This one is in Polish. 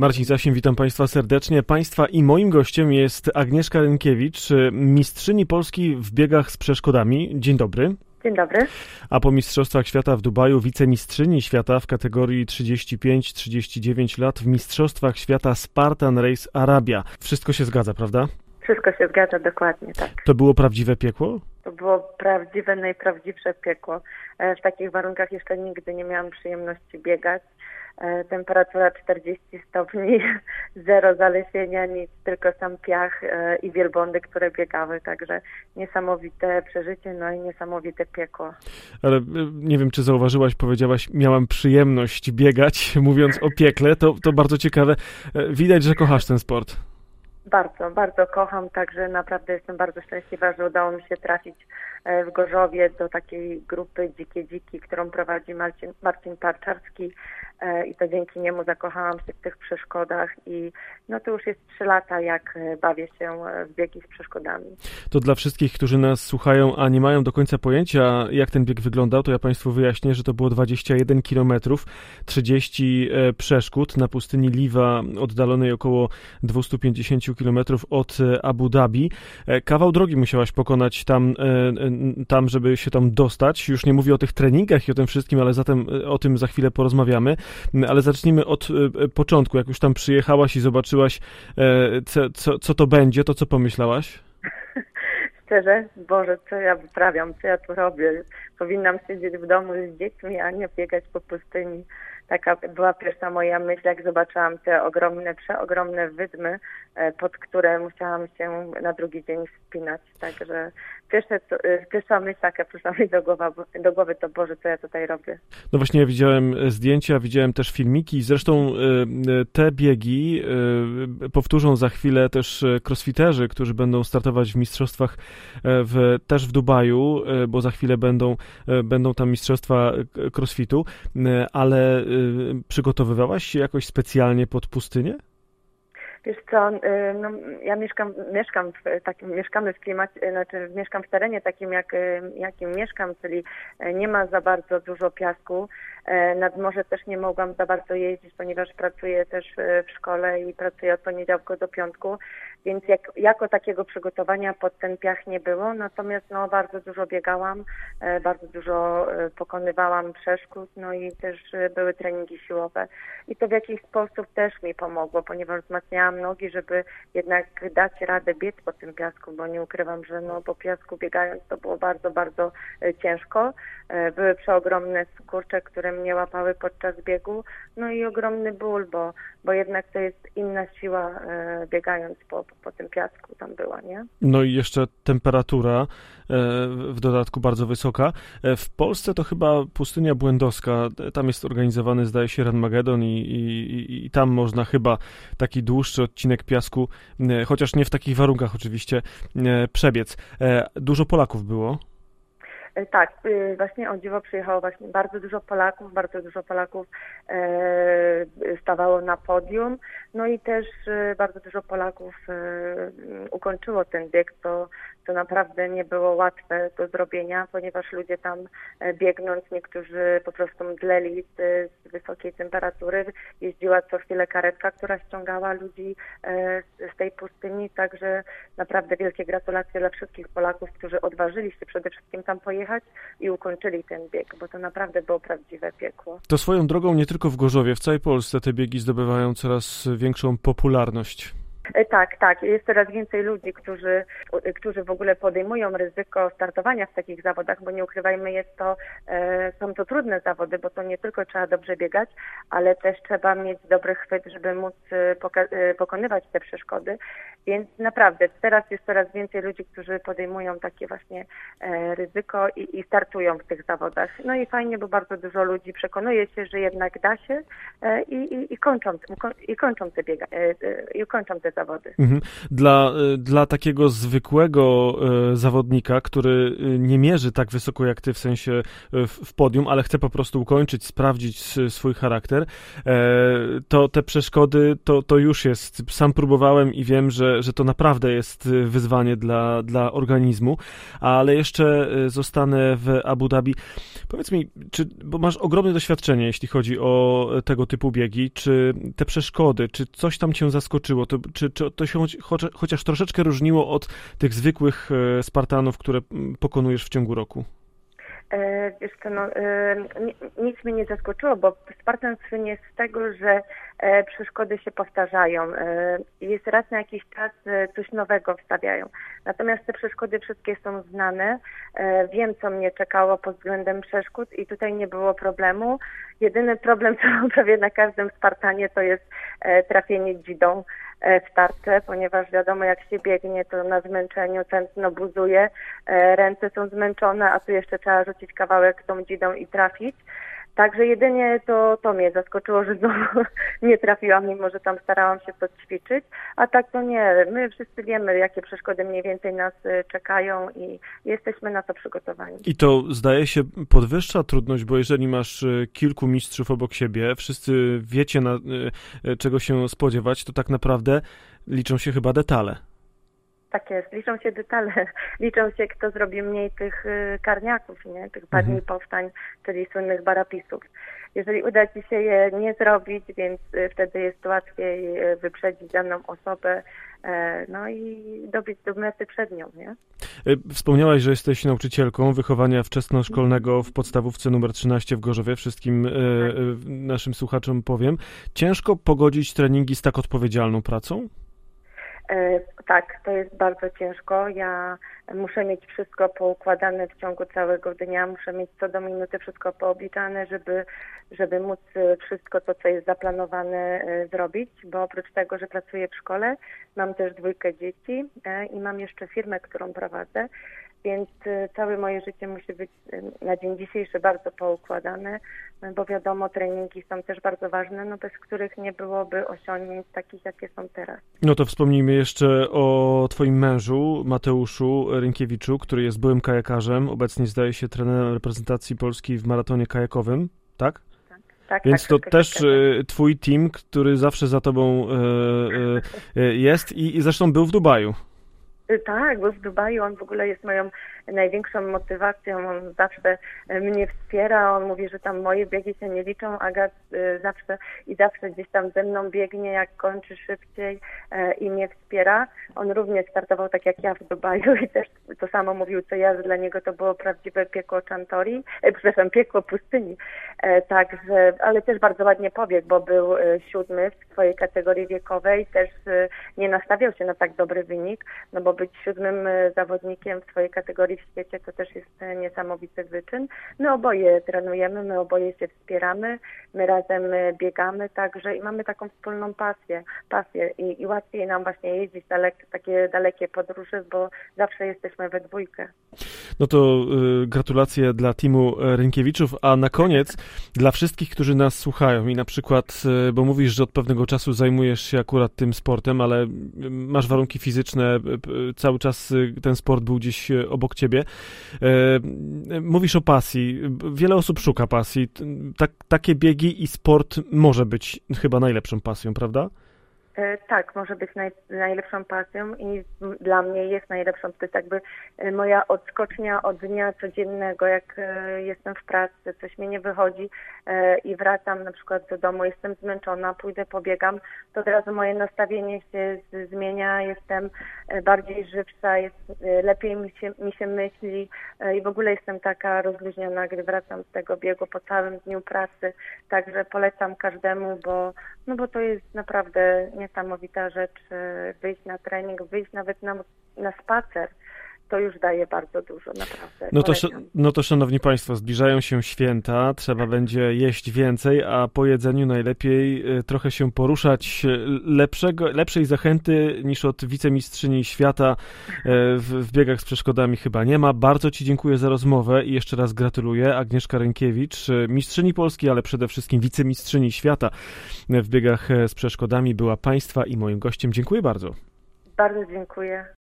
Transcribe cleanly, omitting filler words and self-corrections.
Marcin Sasin, witam Państwa serdecznie. Państwa i moim gościem jest Agnieszka Rynkiewicz, mistrzyni Polski w biegach z przeszkodami. Dzień dobry. Dzień dobry. A po Mistrzostwach Świata w Dubaju wicemistrzyni świata w kategorii 35-39 lat w Mistrzostwach Świata Spartan Race Arabia. Wszystko się zgadza, prawda? Wszystko się zgadza, dokładnie tak. To było prawdziwe piekło? To było prawdziwe, najprawdziwsze piekło. W takich warunkach jeszcze nigdy nie miałam przyjemności biegać. Temperatura 40 stopni, zero zalesienia, nic, tylko sam piach i wielbłądy, które biegały, także niesamowite przeżycie, no i niesamowite piekło. Ale nie wiem, czy zauważyłaś, powiedziałaś, miałam przyjemność biegać, mówiąc o piekle, to bardzo ciekawe. Widać, że kochasz ten sport. Bardzo, bardzo kocham, także naprawdę jestem bardzo szczęśliwa, że udało mi się trafić w Gorzowie do takiej grupy Dzikie Dziki, którą prowadzi Marcin Parczarski i to dzięki niemu zakochałam się w tych przeszkodach i no to już jest 3 lata, jak bawię się w biegi z przeszkodami. To dla wszystkich, którzy nas słuchają, a nie mają do końca pojęcia, jak ten bieg wyglądał, to ja Państwu wyjaśnię, że to było 21 km, 30 przeszkód na pustyni Liwa, oddalonej około 250 km od Abu Dhabi. Kawał drogi musiałaś pokonać tam, żeby się tam dostać. Już nie mówię o tych treningach i o tym wszystkim, ale zatem o tym za chwilę porozmawiamy. Ale zacznijmy od początku. Jak już tam przyjechałaś i zobaczyłaś, co to będzie, to co pomyślałaś? Szczerze, Boże, co ja wyprawiam, co ja tu robię? Powinnam siedzieć w domu z dziećmi, a nie biegać po pustyni. Taka była pierwsza moja myśl, jak zobaczyłam te przeogromne wydmy, pod które musiałam się na drugi dzień wspinać. Także pierwsza myśl taka przyszła mi do głowy, to Boże, co ja tutaj robię. No właśnie, ja widziałem zdjęcia, widziałem też filmiki. Zresztą te biegi powtórzą za chwilę też crossfiterzy, którzy będą startować w mistrzostwach też w Dubaju, bo za chwilę będą tam mistrzostwa crossfitu, ale przygotowywałaś się jakoś specjalnie pod pustynię? Wiesz co, no, ja mieszkamy w klimacie, mieszkam w terenie takim, jakim mieszkam, czyli nie ma za bardzo dużo piasku. Nad morze też nie mogłam za bardzo jeździć, ponieważ pracuję też w szkole i pracuję od poniedziałku do piątku, więc jako takiego przygotowania pod ten piach nie było, natomiast no, bardzo dużo biegałam, bardzo dużo pokonywałam przeszkód, no i też były treningi siłowe i to w jakiś sposób też mi pomogło, ponieważ wzmacniałam nogi, żeby jednak dać radę biec po tym piasku, bo nie ukrywam, że no, po piasku biegając to było bardzo, bardzo ciężko. Były przeogromne skurcze, które mnie łapały podczas biegu, no i ogromny ból, bo jednak to jest inna siła biegając po tym piasku tam była, nie? No i jeszcze temperatura w dodatku bardzo wysoka. W Polsce to chyba pustynia błędowska, tam jest organizowany, zdaje się, Ranmagedon i tam można chyba taki dłuższy odcinek piasku, chociaż nie w takich warunkach oczywiście, przebiec. Dużo Polaków było? Tak, właśnie o dziwo przyjechało właśnie bardzo dużo Polaków stawało na podium, no i też bardzo dużo Polaków ukończyło ten bieg, to naprawdę nie było łatwe do zrobienia, ponieważ ludzie tam biegnąc, niektórzy po prostu mdleli z wysokiej temperatury, jeździła co chwilę karetka, która ściągała ludzi z tej pustyni, także naprawdę wielkie gratulacje dla wszystkich Polaków, którzy odważyli się przede wszystkim tam pojechać i ukończyli ten bieg, bo to naprawdę było prawdziwe piekło. To swoją drogą nie tylko w Gorzowie, w całej Polsce te biegi zdobywają coraz większą popularność. Tak. Jest coraz więcej ludzi, którzy w ogóle podejmują ryzyko startowania w takich zawodach, bo nie ukrywajmy, są to trudne zawody, bo to nie tylko trzeba dobrze biegać, ale też trzeba mieć dobry chwyt, żeby móc pokonywać te przeszkody. Więc naprawdę teraz jest coraz więcej ludzi, którzy podejmują takie właśnie ryzyko i startują w tych zawodach. No i fajnie, bo bardzo dużo ludzi przekonuje się, że jednak da się i kończą te zawody. zawody. Dla takiego zwykłego zawodnika, który nie mierzy tak wysoko jak ty, w sensie w podium, ale chce po prostu ukończyć, sprawdzić swój charakter, to te przeszkody to już jest. Sam próbowałem i wiem, że to naprawdę jest wyzwanie dla organizmu, ale jeszcze zostanę w Abu Dhabi. Powiedz mi, bo masz ogromne doświadczenie, jeśli chodzi o tego typu biegi, czy te przeszkody, czy coś tam cię zaskoczyło, czy to się chociaż troszeczkę różniło od tych zwykłych Spartanów, które pokonujesz w ciągu roku? Wiesz co, nic mnie nie zaskoczyło, bo Spartan słynie z tego, że przeszkody się powtarzają. Jest raz na jakiś czas coś nowego wstawiają. Natomiast te przeszkody wszystkie są znane. Wiem, co mnie czekało pod względem przeszkód i tutaj nie było problemu. Jedyny problem, co mam prawie na każdym Spartanie, to jest trafienie dzidą w tarczę, ponieważ wiadomo, jak się biegnie, to na zmęczeniu tętno buzuje, ręce są zmęczone, a tu jeszcze trzeba rzucić kawałek tą dzidą i trafić. Także jedynie to mnie zaskoczyło, że znowu nie trafiłam, mimo że tam starałam się to ćwiczyć, a tak to nie. My wszyscy wiemy, jakie przeszkody mniej więcej nas czekają i jesteśmy na to przygotowani. I to, zdaje się, podwyższa trudność, bo jeżeli masz kilku mistrzów obok siebie, wszyscy wiecie, czego się spodziewać, to tak naprawdę liczą się chyba detale. Tak jest, liczą się detale, liczą się, kto zrobi mniej tych karniaków, nie? Tych padni powstań, czyli słynnych barapisów. Jeżeli uda ci się je nie zrobić, więc wtedy jest łatwiej wyprzedzić daną osobę, no i dobić do mety przed nią, nie? Wspomniałaś, że jesteś nauczycielką wychowania wczesnoszkolnego w podstawówce numer 13 w Gorzowie. Wszystkim naszym słuchaczom powiem. Ciężko pogodzić treningi z tak odpowiedzialną pracą? Tak, to jest bardzo ciężko. Ja muszę mieć wszystko poukładane w ciągu całego dnia, muszę mieć co do minuty wszystko poobliczane, żeby móc wszystko to, co jest zaplanowane, zrobić, bo oprócz tego, że pracuję w szkole, mam też 2 dzieci i mam jeszcze firmę, którą prowadzę, więc całe moje życie musi być na dzień dzisiejszy bardzo poukładane, bo wiadomo, treningi są też bardzo ważne, no bez których nie byłoby osiągnięć takich, jakie są teraz. No to wspomnijmy jeszcze o twoim mężu, Mateuszu Rynkiewiczu, który jest byłym kajakarzem, obecnie zdaje się trenerem reprezentacji Polski w maratonie kajakowym, tak? Tak, więc to też twój team, który zawsze za tobą jest i zresztą był w Dubaju. Tak, był w Dubaju, on w ogóle jest moją największą motywacją, on zawsze mnie wspiera, on mówi, że tam moje biegi się nie liczą, Agat zawsze gdzieś tam ze mną biegnie, jak kończy szybciej i mnie wspiera. On również startował tak jak ja w Dubaju i też to samo mówił co ja, że dla niego to było prawdziwe piekło Chantori, piekło pustyni. Także, ale też bardzo ładnie pobiegł, bo był 7 w swojej kategorii wiekowej, też nie nastawiał się na tak dobry wynik, no bo być 7 zawodnikiem w swojej kategorii w świecie to też jest niesamowity wyczyn. My oboje trenujemy, my oboje się wspieramy, my razem biegamy także i mamy taką wspólną pasję i łatwiej nam właśnie jeździć takie dalekie podróże, bo zawsze jesteśmy we dwójkę. No to gratulacje dla teamu Rynkiewiczów, a na koniec dla wszystkich, którzy nas słuchają i na przykład, bo mówisz, że od pewnego czasu zajmujesz się akurat tym sportem, ale masz warunki fizyczne, cały czas ten sport był gdzieś obok ciebie. Mówisz o pasji. Wiele osób szuka pasji. Takie biegi i sport może być chyba najlepszą pasją, prawda? Tak, może być najlepszą pasją i dla mnie jest najlepszą. To jest jakby moja odskocznia od dnia codziennego, jak jestem w pracy, coś mi nie wychodzi i wracam na przykład do domu, jestem zmęczona, pójdę, pobiegam, to od razu moje nastawienie się zmienia, jestem bardziej żywsza, lepiej mi się myśli i w ogóle jestem taka rozluźniona, gdy wracam z tego biegu po całym dniu pracy. Także polecam każdemu, bo to jest naprawdę niesamowita rzecz, wyjść na trening, wyjść nawet na spacer. to już daje bardzo dużo, naprawdę. No to szanowni państwo, zbliżają się święta, trzeba będzie jeść więcej, a po jedzeniu najlepiej trochę się poruszać. Lepszej zachęty niż od wicemistrzyni świata w biegach z przeszkodami chyba nie ma. Bardzo ci dziękuję za rozmowę i jeszcze raz gratuluję. Agnieszka Rynkiewicz, mistrzyni Polski, ale przede wszystkim wicemistrzyni świata w biegach z przeszkodami, była państwa i moim gościem. Dziękuję bardzo. Bardzo dziękuję.